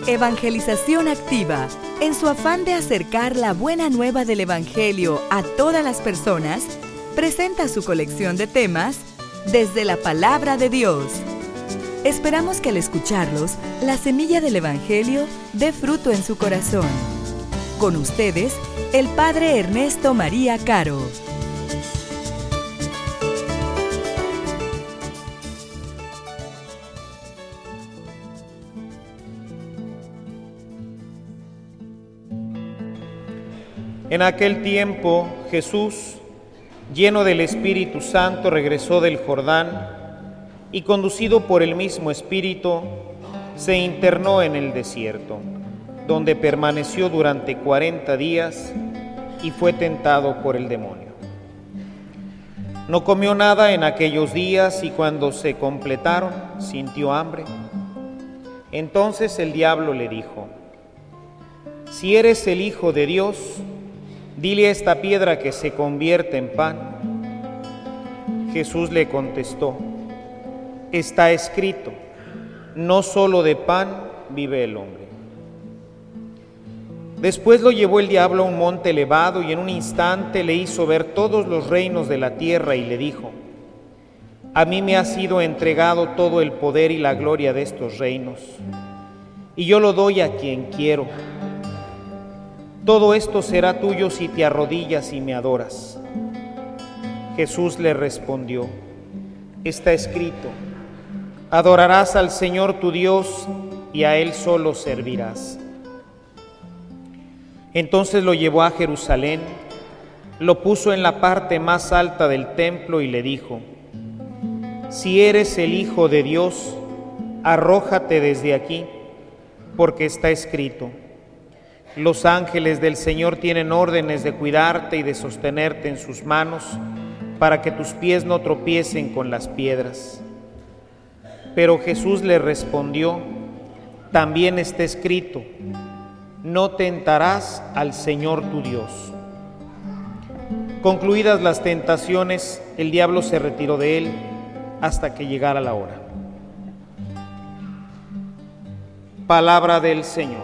Evangelización Activa, en su afán de acercar la buena nueva del Evangelio a todas las personas, presenta su colección de temas desde la Palabra de Dios. Esperamos que al escucharlos, la semilla del Evangelio dé fruto en su corazón. Con ustedes, el Padre Ernesto María Caro. En aquel tiempo, Jesús, lleno del Espíritu Santo, regresó del Jordán y, conducido por el mismo Espíritu, se internó en el desierto, donde permaneció durante 40 días y fue tentado por el demonio. No comió nada en aquellos días y cuando se completaron, sintió hambre. Entonces el diablo le dijo: «Si eres el Hijo de Dios, dile a esta piedra que se convierta en pan». Jesús le contestó: «Está escrito, no solo de pan vive el hombre». Después lo llevó el diablo a un monte elevado y en un instante le hizo ver todos los reinos de la tierra y le dijo: «A mí me ha sido entregado todo el poder y la gloria de estos reinos, y yo lo doy a quien quiero. Todo esto será tuyo si te arrodillas y me adoras». Jesús le respondió: «Está escrito, adorarás al Señor tu Dios y a Él solo servirás». Entonces lo llevó a Jerusalén, lo puso en la parte más alta del templo y le dijo: «Si eres el Hijo de Dios, arrójate desde aquí, porque está escrito, los ángeles del Señor tienen órdenes de cuidarte y de sostenerte en sus manos para que tus pies no tropiecen con las piedras». Pero Jesús le respondió: «También está escrito, no tentarás al Señor tu Dios». Concluidas las tentaciones, el diablo se retiró de él hasta que llegara la hora. Palabra del Señor.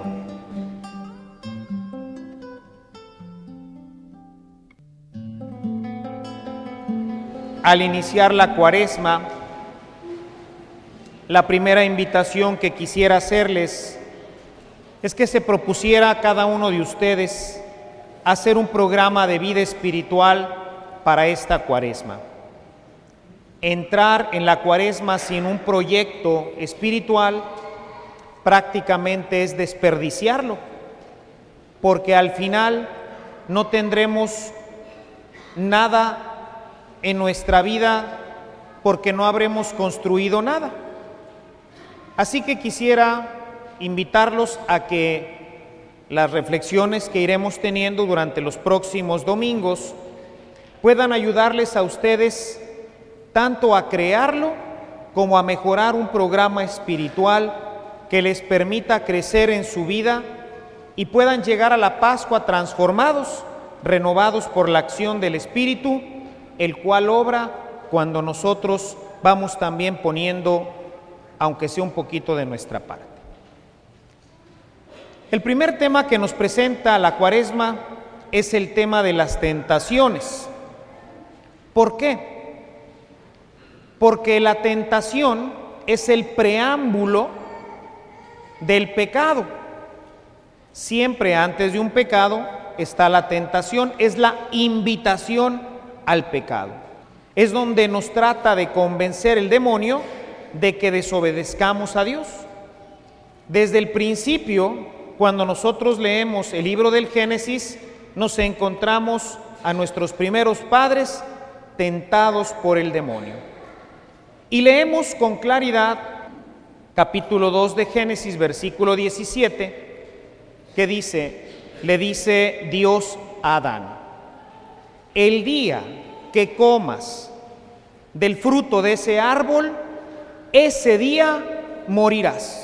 Al iniciar la Cuaresma, la primera invitación que quisiera hacerles es que se propusiera a cada uno de ustedes hacer un programa de vida espiritual para esta Cuaresma. Entrar en la Cuaresma sin un proyecto espiritual prácticamente es desperdiciarlo, porque al final no tendremos nada en nuestra vida porque no habremos construido nada. Así que quisiera invitarlos a que las reflexiones que iremos teniendo durante los próximos domingos puedan ayudarles a ustedes tanto a crearlo como a mejorar un programa espiritual que les permita crecer en su vida y puedan llegar a la Pascua transformados, renovados por la acción del Espíritu, el cual obra cuando nosotros vamos también poniendo, aunque sea un poquito de nuestra parte. El primer tema que nos presenta la Cuaresma es el tema de las tentaciones. ¿Por qué? Porque la tentación es el preámbulo del pecado. Siempre antes de un pecado está la tentación, es la invitación al pecado. Es donde nos trata de convencer el demonio de que desobedezcamos a Dios. Desde el principio, cuando nosotros leemos el libro del Génesis, nos encontramos a nuestros primeros padres tentados por el demonio. Y leemos con claridad capítulo 2 de Génesis, versículo 17, que dice: le dice Dios a Adán: «El día que comas del fruto de ese árbol, ese día morirás».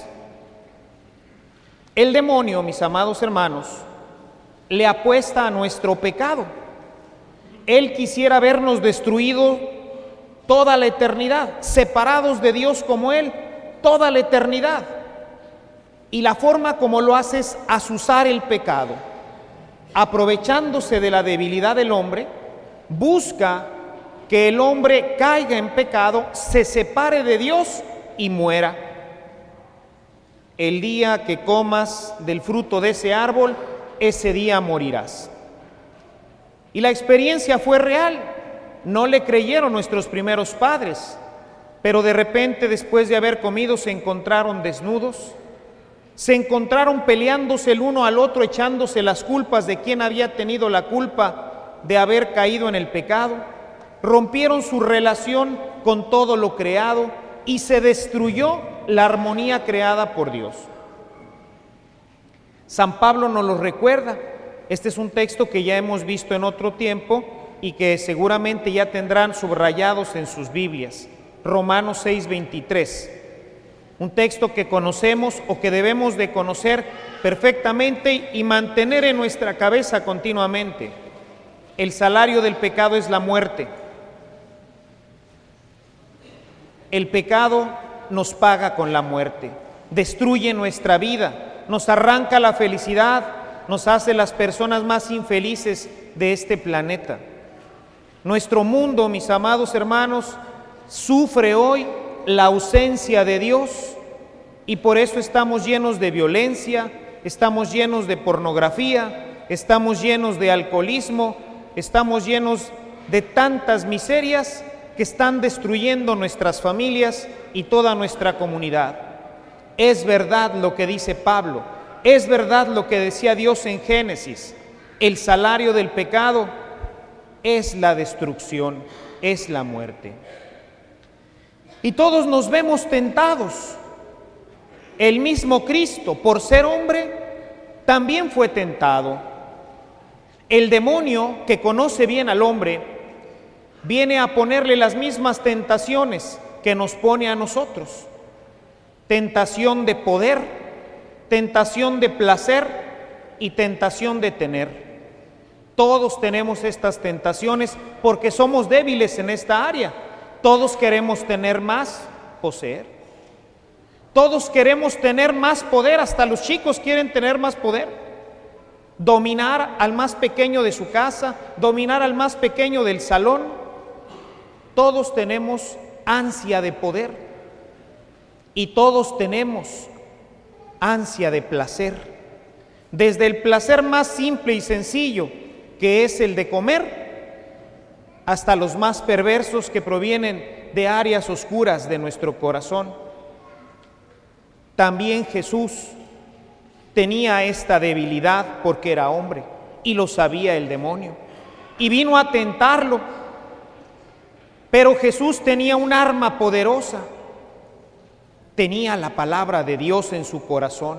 El demonio, mis amados hermanos, le apuesta a nuestro pecado. Él quisiera vernos destruido toda la eternidad, separados de Dios como Él, toda la eternidad. Y la forma como lo hace es azuzar el pecado. Aprovechándose de la debilidad del hombre, busca que el hombre caiga en pecado, se separe de Dios y muera. El día que comas del fruto de ese árbol, ese día morirás. Y la experiencia fue real. No le creyeron nuestros primeros padres, pero de repente, después de haber comido, se encontraron desnudos, se encontraron peleándose el uno al otro, echándose las culpas de quién había tenido la culpa de haber caído en el pecado. Rompieron su relación con todo lo creado y se destruyó la armonía creada por Dios. San Pablo nos lo recuerda. Este es un texto que ya hemos visto en otro tiempo y que seguramente ya tendrán subrayados en sus Biblias. Romanos 6:23. Un texto que conocemos o que debemos de conocer perfectamente y mantener en nuestra cabeza continuamente. El salario del pecado es la muerte. El pecado nos paga con la muerte, destruye nuestra vida, nos arranca la felicidad, nos hace las personas más infelices de este planeta. Nuestro mundo, mis amados hermanos, sufre hoy la ausencia de Dios y por eso estamos llenos de violencia, estamos llenos de pornografía, estamos llenos de alcoholismo, estamos llenos de tantas miserias que están destruyendo nuestras familias y toda nuestra comunidad. Es verdad lo que dice Pablo, es verdad lo que decía Dios en Génesis. El salario del pecado es la destrucción, es la muerte. Y todos nos vemos tentados. El mismo Cristo, por ser hombre, también fue tentado. El demonio, que conoce bien al hombre, viene a ponerle las mismas tentaciones que nos pone a nosotros. Tentación de poder, tentación de placer y tentación de tener. Todos tenemos estas tentaciones porque somos débiles en esta área. Todos queremos tener más, poseer. Todos queremos tener más poder, hasta los chicos quieren tener más poder. Dominar al más pequeño de su casa, dominar al más pequeño del salón. Todos tenemos ansia de poder y todos tenemos ansia de placer. Desde el placer más simple y sencillo, que es el de comer, hasta los más perversos que provienen de áreas oscuras de nuestro corazón. También Jesús tenía esta debilidad porque era hombre y lo sabía el demonio y vino a tentarlo. Pero Jesús tenía un arma poderosa, tenía la palabra de Dios en su corazón.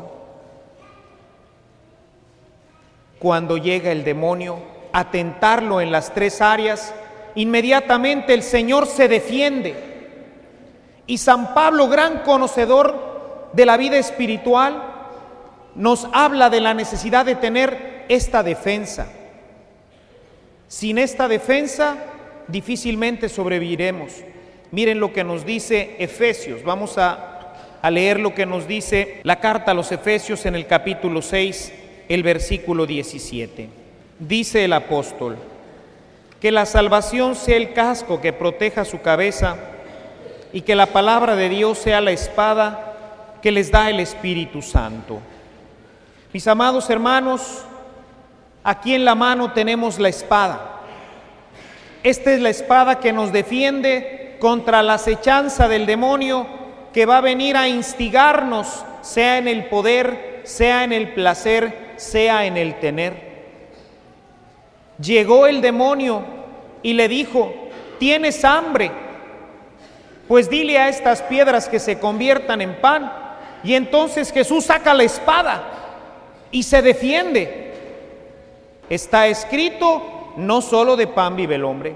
Cuando llega el demonio a tentarlo en las tres áreas, inmediatamente el Señor se defiende. Y San Pablo, gran conocedor de la vida espiritual, nos habla de la necesidad de tener esta defensa. Sin esta defensa, difícilmente sobreviviremos. Miren lo que nos dice Efesios. Vamos a leer lo que nos dice la carta a los Efesios en el capítulo 6, el versículo 17. Dice el apóstol: que la salvación sea el casco que proteja su cabeza y que la palabra de Dios sea la espada que les da el Espíritu Santo. Mis amados hermanos, aquí en la mano tenemos la espada. Esta es la espada que nos defiende contra la acechanza del demonio que va a venir a instigarnos, sea en el poder, sea en el placer, sea en el tener. Llegó el demonio y le dijo: ¿tienes hambre? Pues dile a estas piedras que se conviertan en pan. Y entonces Jesús saca la espada y se defiende. Está escrito: no solo de pan vive el hombre.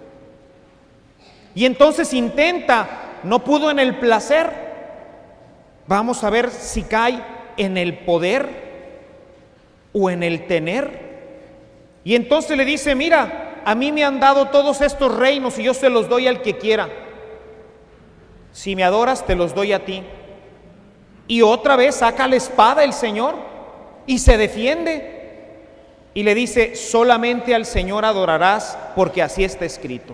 Y entonces intenta, no pudo en el placer. Vamos a ver si cae en el poder o en el tener. Y entonces le dice: mira, a mí me han dado todos estos reinos y yo se los doy al que quiera. Si me adoras, te los doy a ti. Y otra vez saca la espada el Señor y se defiende. Y le dice, solamente al Señor adorarás porque así está escrito.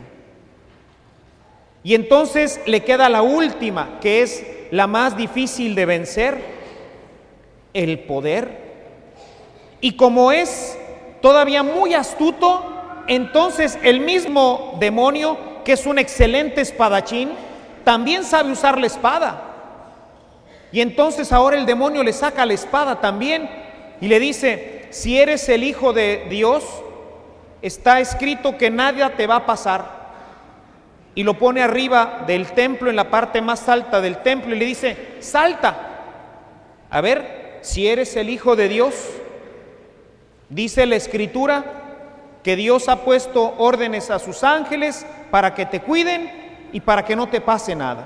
Y entonces le queda la última, que es la más difícil de vencer, el poder. Y como es todavía muy astuto, entonces el mismo demonio, que es un excelente espadachín, también sabe usar la espada. Y entonces ahora el demonio le saca la espada también y le dice, si eres el Hijo de Dios, está escrito que nada te va a pasar. Y lo pone arriba del templo, en la parte más alta del templo, y le dice, salta. A ver, si eres el Hijo de Dios. Dice la Escritura que Dios ha puesto órdenes a sus ángeles para que te cuiden y para que no te pase nada.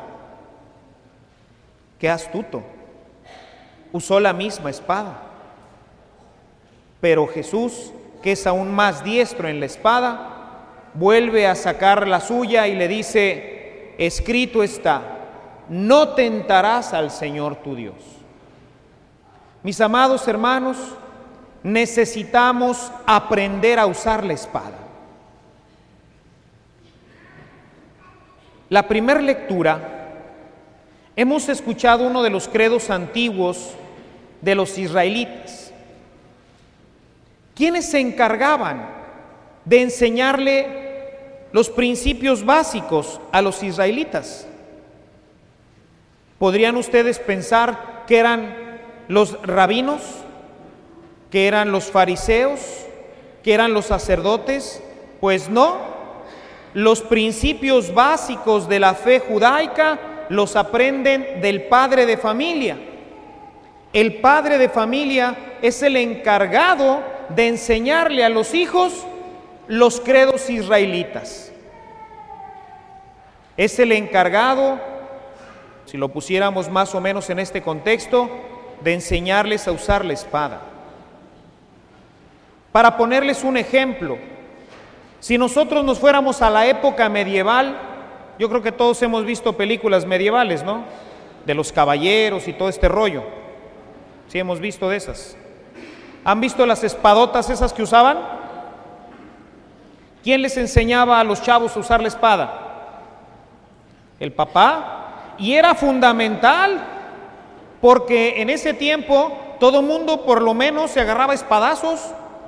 Qué astuto. Usó la misma espada. Pero Jesús, que es aún más diestro en la espada, vuelve a sacar la suya y le dice, escrito está, no tentarás al Señor tu Dios. Mis amados hermanos, necesitamos aprender a usar la espada. La primera lectura, hemos escuchado uno de los credos antiguos de los israelitas. ¿Quiénes se encargaban de enseñarle los principios básicos a los israelitas? ¿Podrían ustedes pensar que eran los rabinos, que eran los fariseos, que eran los sacerdotes? Pues no, los principios básicos de la fe judaica los aprenden del padre de familia. El padre de familia es el encargado de enseñarle a los hijos los credos israelitas. Es el encargado, si lo pusiéramos más o menos en este contexto, de enseñarles a usar la espada. Para ponerles un ejemplo, si nosotros nos fuéramos a la época medieval, yo creo que todos hemos visto películas medievales, ¿no? De los caballeros y todo este rollo. Sí, hemos visto de esas. ¿Han visto las espadotas esas que usaban? ¿Quién les enseñaba a los chavos a usar la espada? El papá. Y era fundamental, porque en ese tiempo todo mundo por lo menos se agarraba espadazos.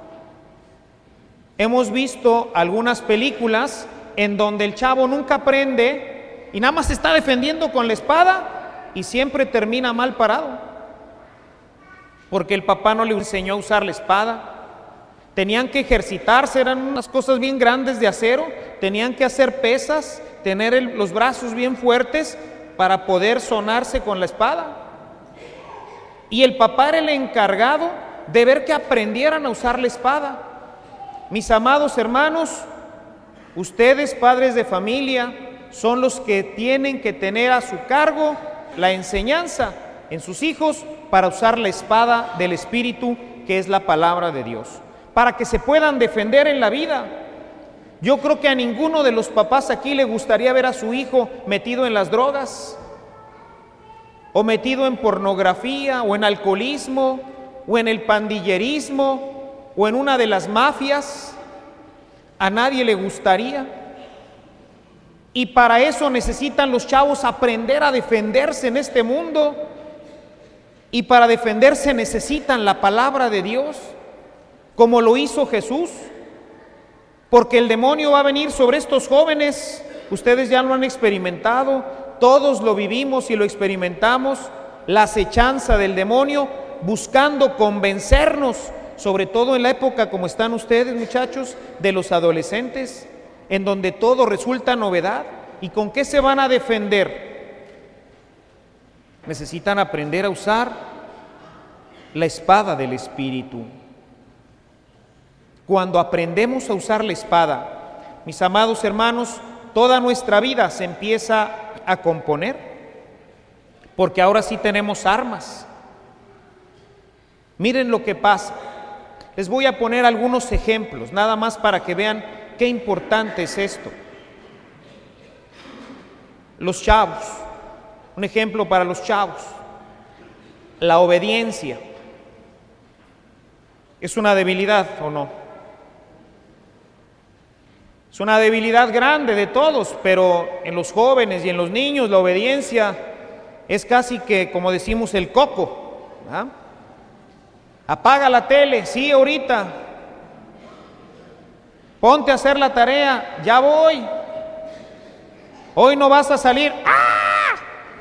Hemos visto algunas películas en donde el chavo nunca aprende y nada más se está defendiendo con la espada y siempre termina mal parado, porque el papá no le enseñó a usar la espada. Tenían que ejercitarse, eran unas cosas bien grandes de acero, tenían que hacer pesas, tener los brazos bien fuertes para poder sonarse con la espada. Y el papá era el encargado de ver que aprendieran a usar la espada. Mis amados hermanos, ustedes, padres de familia, son los que tienen que tener a su cargo la enseñanza en sus hijos para usar la espada del Espíritu, que es la palabra de Dios, para que se puedan defender en la vida. Yo creo que a ninguno de los papás aquí le gustaría ver a su hijo metido en las drogas, o metido en pornografía, o en alcoholismo, o en el pandillerismo, o en una de las mafias. A nadie le gustaría. Y para eso necesitan los chavos aprender a defenderse en este mundo. Y para defenderse necesitan la palabra de Dios, como lo hizo Jesús. Porque el demonio va a venir sobre estos jóvenes. Ustedes ya lo han experimentado, todos lo vivimos y lo experimentamos, la acechanza del demonio buscando convencernos, sobre todo en la época como están ustedes, muchachos, de los adolescentes, en donde todo resulta novedad. ¿Y con qué se van a defender? Necesitan aprender a usar la espada del Espíritu. Cuando aprendemos a usar la espada, mis amados hermanos, toda nuestra vida se empieza a componer, porque ahora sí tenemos armas. Miren lo que pasa. Les voy a poner algunos ejemplos, nada más para que vean qué importante es esto. Los chavos, un ejemplo para los chavos. La obediencia. ¿Es una debilidad o no? Es una debilidad grande de todos, pero en los jóvenes y en los niños la obediencia es casi que, como decimos, el coco. ¿Ah? Apaga la tele, sí, ahorita. Ponte a hacer la tarea, ya voy. Hoy no vas a salir. ¡Ah!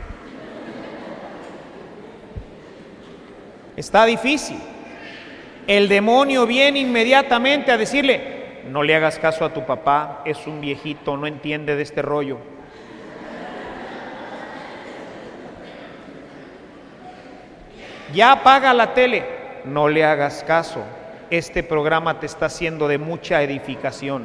Está difícil. El demonio viene inmediatamente a decirle: no le hagas caso a tu papá, es un viejito, no entiende de este rollo. Ya apaga la tele, no le hagas caso, este programa te está haciendo de mucha edificación.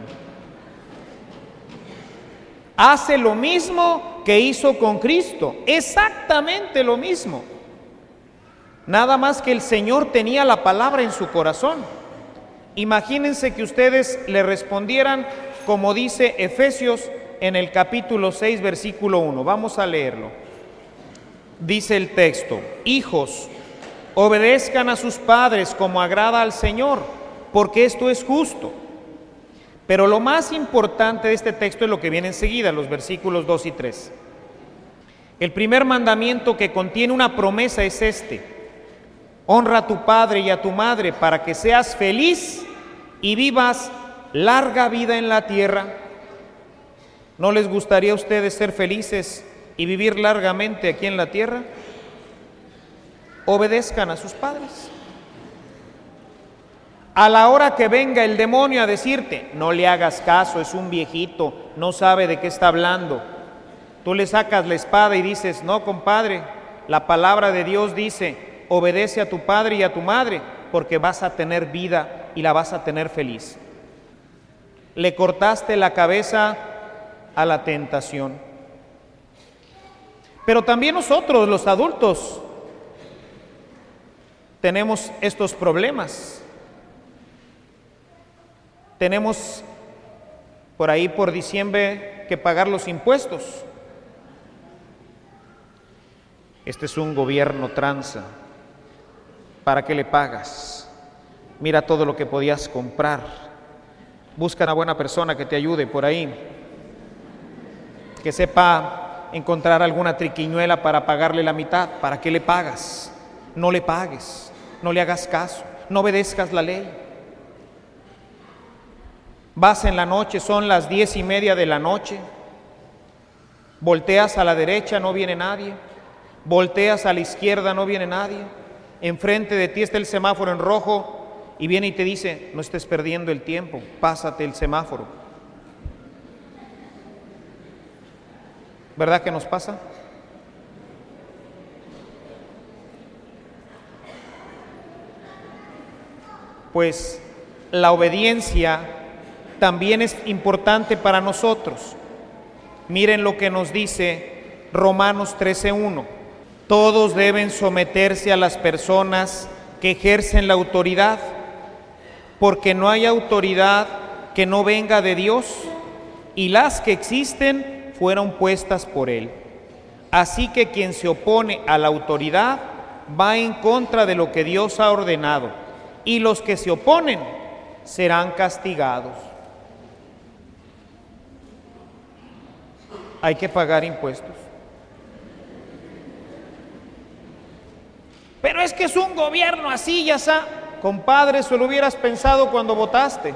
Hace lo mismo que hizo con Cristo, exactamente lo mismo. Nada más que el Señor tenía la palabra en su corazón. Imagínense que ustedes le respondieran como dice Efesios en el capítulo 6, versículo 1. Vamos a leerlo. Dice el texto: hijos, obedezcan a sus padres como agrada al Señor, porque esto es justo. Pero lo más importante de este texto es lo que viene enseguida, los versículos 2 y 3. El primer mandamiento que contiene una promesa es este: honra a tu padre y a tu madre para que seas feliz y vivas larga vida en la tierra. ¿No les gustaría a ustedes ser felices y vivir largamente aquí en la tierra? Obedezcan a sus padres. A la hora que venga el demonio a decirte: no le hagas caso, es un viejito, no sabe de qué está hablando, tú le sacas la espada y dices: no, compadre, la palabra de Dios dice: obedece a tu padre y a tu madre, porque vas a tener vida y la vas a tener feliz. Le cortaste la cabeza a la tentación. Pero también nosotros, los adultos, tenemos estos problemas. Tenemos por ahí por diciembre que pagar los impuestos. Este es un gobierno tranza. ¿Para qué le pagas? Mira todo lo que podías comprar. Busca una buena persona que te ayude por ahí, que sepa encontrar alguna triquiñuela para pagarle la mitad. ¿Para qué le pagas? No le pagues, no le hagas caso, no obedezcas la ley. Vas en la noche, son las 10:30 de la noche, volteas a la derecha, no viene nadie, volteas a la izquierda, no viene nadie. Enfrente de ti está el semáforo en rojo y viene y te dice: no estés perdiendo el tiempo, pásate el semáforo. ¿Verdad que nos pasa? Pues la obediencia también es importante para nosotros. Miren lo que nos dice Romanos 13:1. Todos deben someterse a las personas que ejercen la autoridad, porque no hay autoridad que no venga de Dios, y las que existen fueron puestas por Él. Así que quien se opone a la autoridad va en contra de lo que Dios ha ordenado, y los que se oponen serán castigados. Hay que pagar impuestos. Pero es que es un gobierno así, ya está. Compadre, eso lo hubieras pensado cuando votaste.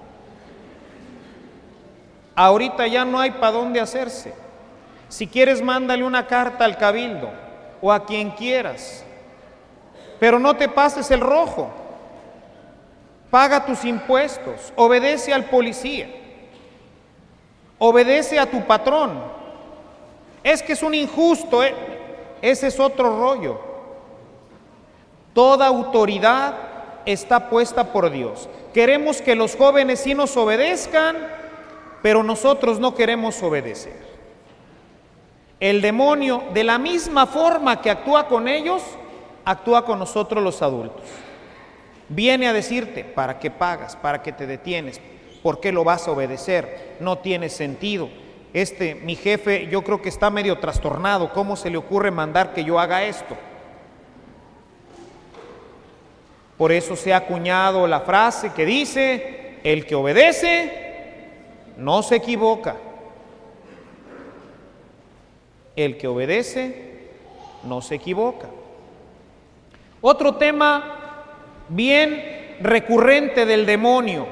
Ahorita ya no hay para dónde hacerse. Si quieres, mándale una carta al cabildo o a quien quieras, pero no te pases el rojo. Paga tus impuestos, obedece al policía, obedece a tu patrón. Es que es un injusto, ese es otro rollo. Toda autoridad está puesta por Dios. Queremos que los jóvenes sí nos obedezcan, pero nosotros no queremos obedecer. El demonio, de la misma forma que actúa con ellos, actúa con nosotros los adultos. Viene a decirte: ¿para qué pagas? ¿Para qué te detienes? ¿Por qué lo vas a obedecer? No tiene sentido. Mi jefe, yo creo que está medio trastornado. ¿Cómo se le ocurre mandar que yo haga esto? Por eso se ha acuñado la frase que dice: el que obedece no se equivoca. El que obedece no se equivoca. Otro tema bien recurrente del demonio.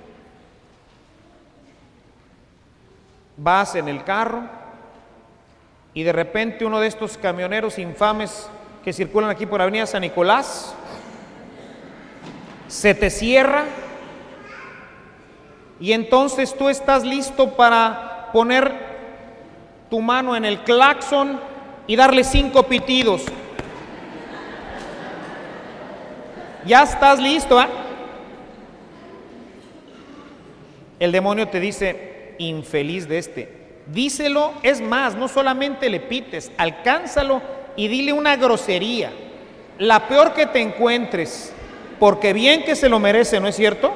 Vas en el carro y de repente uno de estos camioneros infames que circulan aquí por Avenida San Nicolás se te cierra y entonces tú estás listo para poner tu mano en el claxon y darle 5 pitidos. Ya estás listo, ¿eh? El demonio te dice: infeliz de este. Díselo, es más, no solamente le pites, alcánzalo y dile una grosería, la peor que te encuentres, porque bien que se lo merece, ¿no es cierto?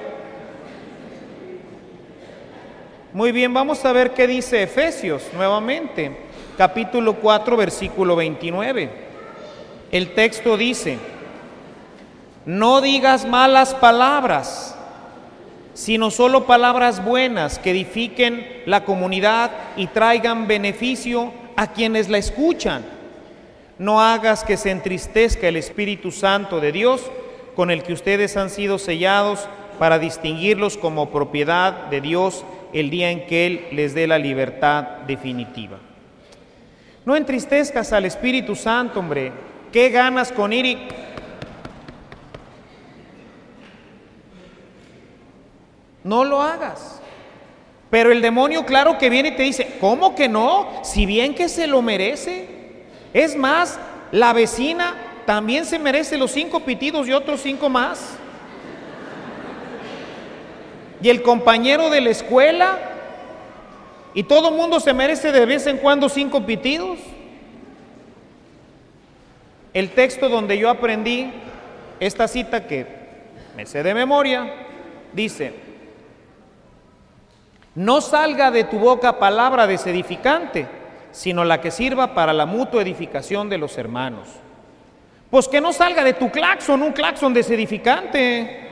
Muy bien, vamos a ver qué dice Efesios nuevamente, capítulo 4, versículo 29. El texto dice: no digas malas palabras, sino solo palabras buenas que edifiquen la comunidad y traigan beneficio a quienes la escuchan. No hagas que se entristezca el Espíritu Santo de Dios, con el que ustedes han sido sellados para distinguirlos como propiedad de Dios el día en que Él les dé la libertad definitiva. No entristezcas al Espíritu Santo, hombre. ¿Qué ganas con ir y... No lo hagas. Pero el demonio, claro que viene y te dice: ¿cómo que no? Si bien que se lo merece. Es más, la vecina también se merece los 5 pitidos y otros 5 más. Y el compañero de la escuela, y todo el mundo se merece de vez en cuando 5 pitidos. El texto donde yo aprendí esta cita, que me sé de memoria, dice: no salga de tu boca palabra desedificante, sino la que sirva para la mutua edificación de los hermanos. Pues que no salga de tu claxon un claxon desedificante.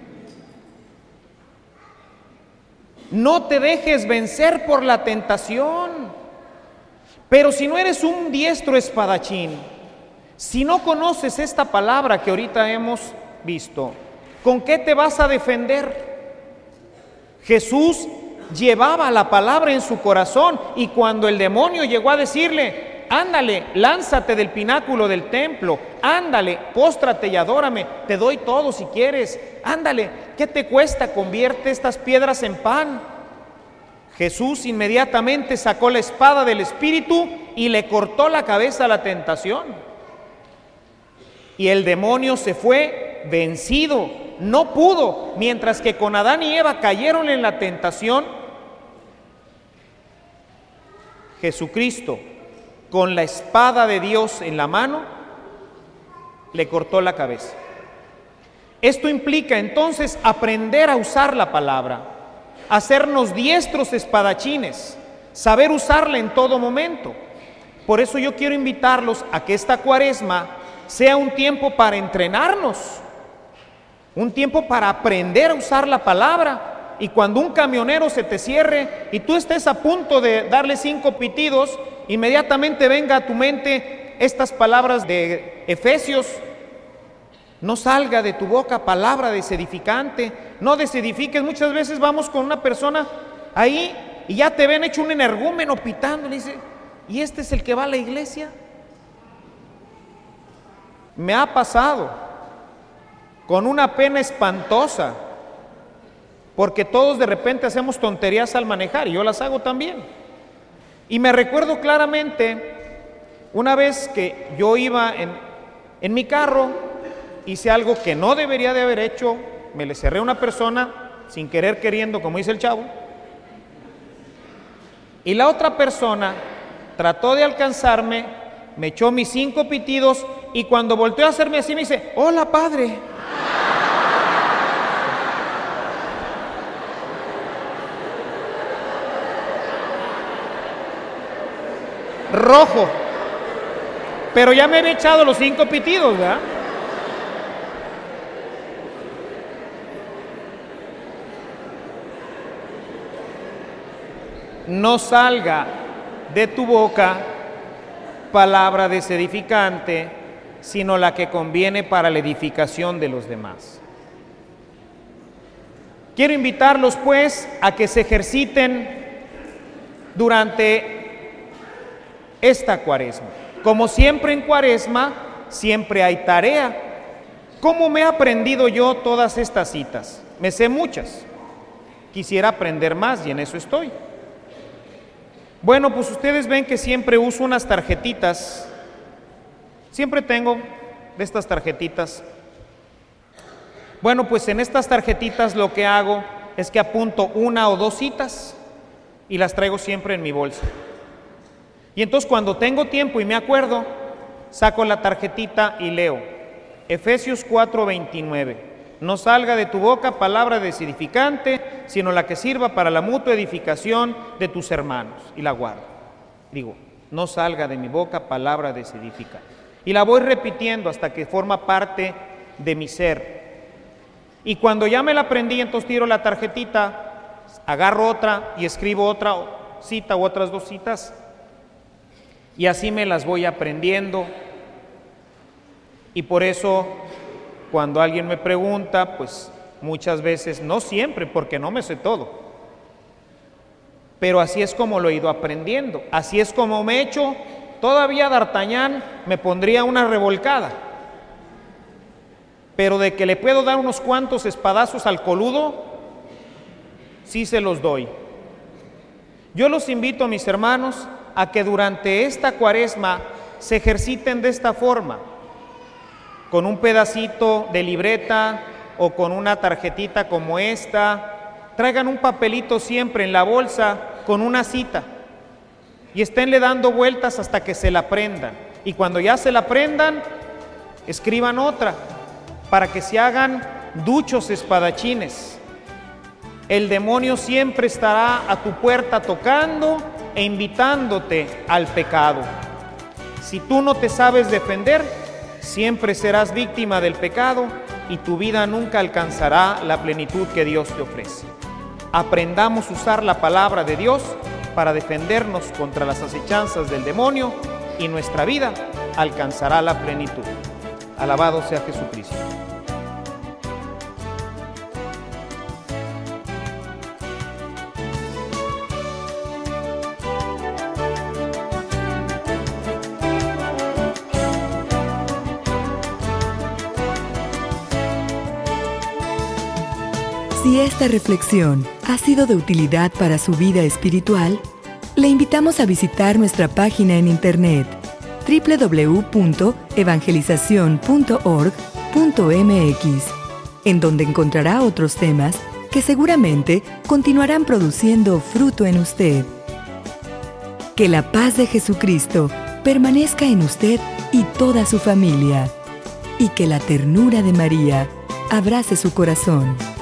No te dejes vencer por la tentación. Pero si no eres un diestro espadachín, si no conoces esta palabra que ahorita hemos visto, ¿con qué te vas a defender? Jesús llevaba la palabra en su corazón, y cuando el demonio llegó a decirle: ándale, lánzate del pináculo del templo, ándale, póstrate y adórame, te doy todo si quieres, ándale, ¿qué te cuesta? Convierte estas piedras en pan. Jesús inmediatamente sacó la espada del Espíritu y le cortó la cabeza a la tentación. Y el demonio se fue vencido, no pudo. Mientras que con Adán y Eva cayeron en la tentación, Jesucristo, con la espada de Dios en la mano, le cortó la cabeza. Esto implica entonces aprender a usar la palabra, hacernos diestros espadachines, saber usarla en todo momento. Por eso yo quiero invitarlos a que esta Cuaresma sea un tiempo para entrenarnos, un tiempo para aprender a usar la palabra. Y cuando un camionero se te cierre y tú estés a punto de darle 5 pitidos, inmediatamente venga a tu mente estas palabras de Efesios: no salga de tu boca palabra desedificante, no desedifiques. Muchas veces vamos con una persona ahí y ya te ven hecho un energúmeno pitando, y le dice: ¿y este es el que va a la iglesia? Me ha pasado con una pena espantosa, porque todos de repente hacemos tonterías al manejar, y yo las hago también. Y me recuerdo claramente una vez que yo iba en mi carro, hice algo que no debería de haber hecho, me le cerré a una persona sin querer queriendo, como dice el chavo, y la otra persona trató de alcanzarme, me echó mis 5 pitidos, y cuando volteó a hacerme así me dice: hola, padre. Rojo, pero ya me había echado los 5 pitidos, ¿verdad? no salga de tu boca palabra desedificante, sino la que conviene para la edificación de los demás. Quiero invitarlos, pues, a que se ejerciten durante esta Cuaresma. Como siempre en Cuaresma, siempre hay tarea. ¿Cómo me he aprendido yo todas estas citas? Me sé muchas. Quisiera aprender más y en eso estoy. Bueno, pues ustedes ven que siempre uso unas tarjetitas. Siempre tengo de estas tarjetitas. Bueno, pues en estas tarjetitas lo que hago es que apunto 1 o 2 citas y las traigo siempre en mi bolsa. Y entonces cuando tengo tiempo y me acuerdo, saco la tarjetita y leo Efesios 4:29. No salga de tu boca palabra desedificante, sino la que sirva para la mutua edificación de tus hermanos. Y la guardo. Digo, no salga de mi boca palabra desedificante. Y la voy repitiendo hasta que forma parte de mi ser. Y cuando ya me la aprendí, entonces tiro la tarjetita, agarro otra y escribo otra cita u otras 2 citas. Y así me las voy aprendiendo. Y por eso, cuando alguien me pregunta, pues muchas veces, no siempre, porque no me sé todo. Pero así es como lo he ido aprendiendo. Así es como me he hecho. Todavía D'Artagnan me pondría una revolcada. Pero de que le puedo dar unos cuantos espadazos al coludo, sí se los doy. Yo los invito a mis hermanos a que durante esta Cuaresma se ejerciten de esta forma, con un pedacito de libreta o con una tarjetita como esta. Traigan un papelito siempre en la bolsa con una cita y esténle dando vueltas hasta que se la aprendan. Y cuando ya se la aprendan, escriban otra, para que se hagan duchos espadachines. El demonio siempre estará a tu puerta tocando e invitándote al pecado. Si tú no te sabes defender, siempre serás víctima del pecado y tu vida nunca alcanzará la plenitud que Dios te ofrece. Aprendamos a usar la palabra de Dios para defendernos contra las acechanzas del demonio y nuestra vida alcanzará la plenitud. Alabado sea Jesucristo. Si esta reflexión ha sido de utilidad para su vida espiritual, le invitamos a visitar nuestra página en internet www.evangelizacion.org.mx, en donde encontrará otros temas que seguramente continuarán produciendo fruto en usted. Que la paz de Jesucristo permanezca en usted y toda su familia, y que la ternura de María abrace su corazón.